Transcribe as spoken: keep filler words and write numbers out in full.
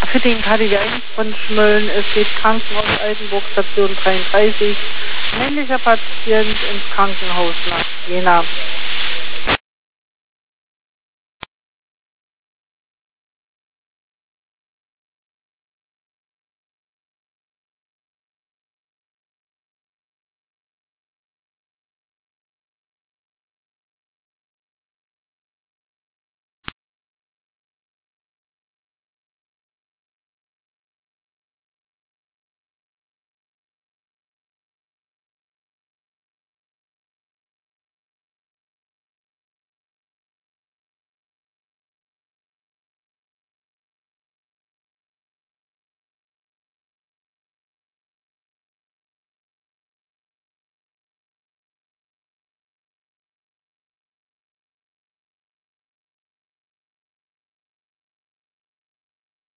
Für den K D W eins von Schmölln, es geht Krankenhaus Altenburg, Station dreiunddreißig, männlicher Patient ins Krankenhaus nach Jena.